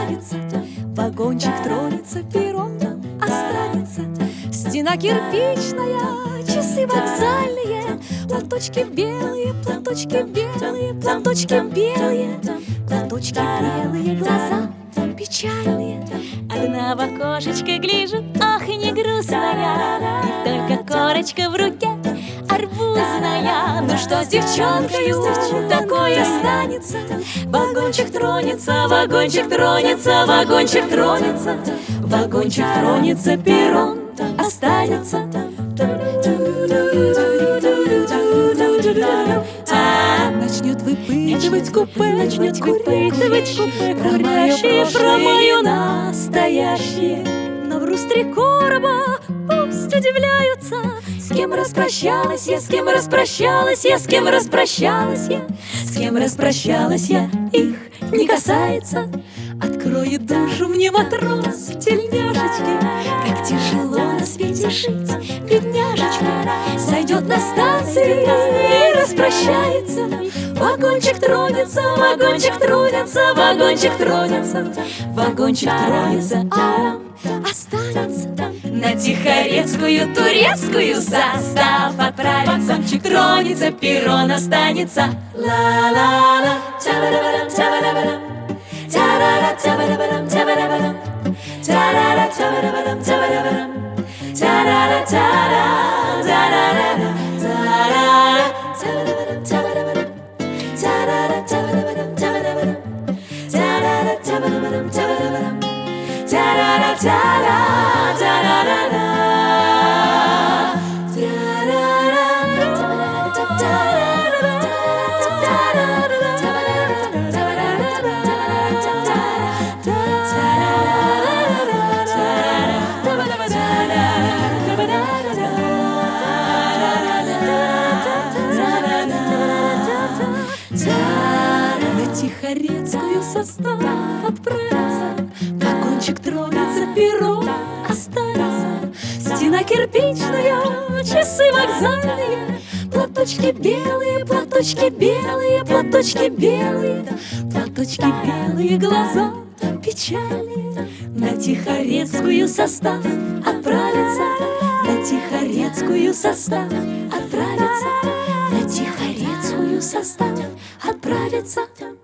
останется. Вагончик тронется, перрон останется. Стена кирпичная, часы вокзальные, платочки белые, платочки белые, платочки белые, платочки белые, глаза печальные. Одна в окошечко гляжу, ах, не грустная, и только корочка в руке арбузная. Ну что с девчонкою такое останется? Вагончик тронется, вагончик тронется, вагончик тронется, вагончик тронется, перрон останется. Начнет выпытывать купе, начнет выпытывать купе, курящие про мое настоящее. Но в русtre короба пусть удивляются. С кем распрощалась я, с кем распрощалась я, с кем распрощалась я, с кем распрощалась я, их не касается. Откроет душу мне матрос в тельняшечке, как тяжело на свете жить, бедняжечка. Сойдет на станции и распрощается. Вагончик тронется, вагончик тронется, вагончик тронется, вагончик тронется, а он останется. На Тихорецкую, турецкую состав отправится. Вагончик тронется, перрон останется. Ла-ла-ла, та-ба-да-ба-дам, та-ба-да-ба-дам, та-да-да, та-ба-да-ба-дам, та-ба-да-ба-дам, та-да-да, та-ба-да-ба-дам, та-ба-да-ба-дам, та-да-да, та-да, та-да-да-да, та-да-да, та-ба-да-ба-дам, та-ба-да-ба-дам, та-да-да, та-ба-да-ба-дам, та-ба-да-ба-дам, та-да-да, та-ба-да-ба-дам, та-ба-да-ба-дам, та-да-да, та-да, та-да-да-да. На Тихорецкую состав отправится. Вагончик тронется, перрон останется. Стена кирпичная, часы вокзальные, платочки белые, платочки белые, платочки белые, платочки белые, глаза печальные. На Тихорецкую состав отправится. На Тихорецкую состав отправится. На Тихорецкую состав отправится.